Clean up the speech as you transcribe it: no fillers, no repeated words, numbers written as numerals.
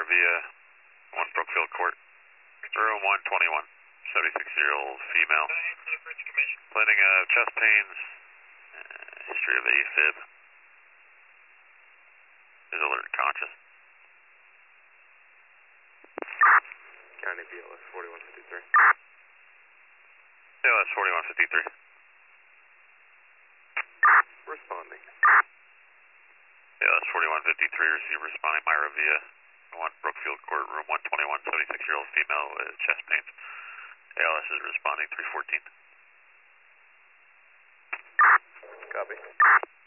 via 1 Brookfield Court, room 121, 76-year-old female. Complaining of chest pains, history of AFib, is alert and conscious. County BLS 4153. BLS 4153. Responding. BLS 4153, receive responding Myra via 1 Brookfield Court, room 121, 76-year-old female with chest pains. ALS is responding 314. Copy.